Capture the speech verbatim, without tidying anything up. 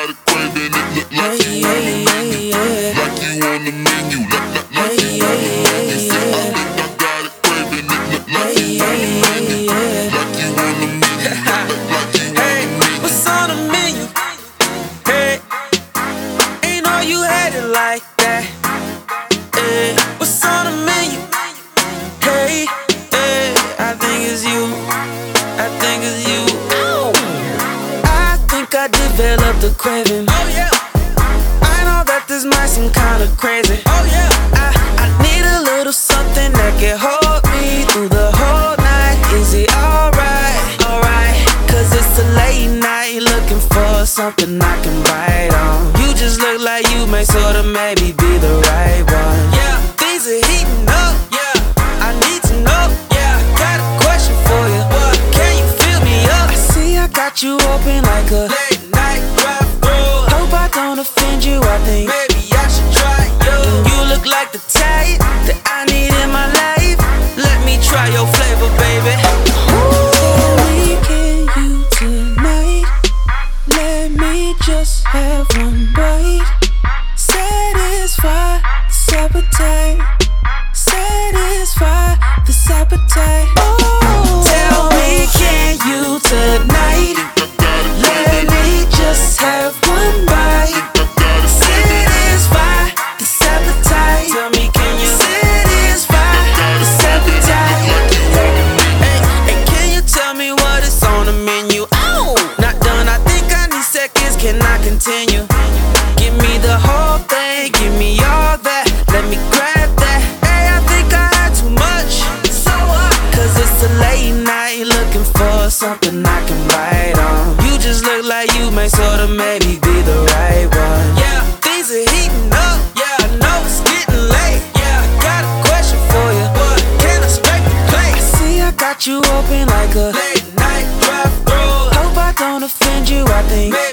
got a craving, it look like Hey, you on the yeah, menu. yeah, yeah. Like you on the menu. Like, like, like Hey, you on the yeah, menu. yeah, Say, I yeah. think I got a craving, it look like Hey, you on the yeah, menu. yeah. Like you on the menu. Like, like, like you on Hey, the menu. what's on the menu? Hey, ain't know you had it like that. Hey, what's on the menu? Hey, hey, I think it's you. I think it's you. Ow. I think I developed a craving. Oh yeah. I know that this might seem kinda crazy. Oh yeah. I, I need a little something that can hold me through the whole night. Is it alright? Alright. Cause it's a late night looking for something I can bite on. You just look like you may sorta maybe be the right one. Yeah, things are heating up. Yeah, I need to know. Yeah, got a question for you. What? Can you fill me up? I see I got you open like a late night drive-through. Hope I don't offend you. I think maybe I should try you. You look like the type that I need in my life. Let me try your flavor, baby. Tell me, can you tonight? Let me just have one bite. Satisfy this appetite. Satisfy this appetite. Oh, tell me, can you tonight? Let me just have one bite. Satisfy this appetite. Tell me, can you satisfy this appetite? Hey, hey, can you tell me what is on the menu? Oh, not done. I think I need seconds. Can I continue? Give me the whole thing. Give me all that. Let me grab that. Hey, I think I had too much. So what? Cause it's a late night looking for something I can bite on. You just look like you may sorta maybe be the right one. Yeah, things are heating up. Yeah, I know it's getting late. Yeah, I got a question for you. What? Can I strike the plate? I see I got you open like a late night drive-through. Hope I don't offend you. I think maybe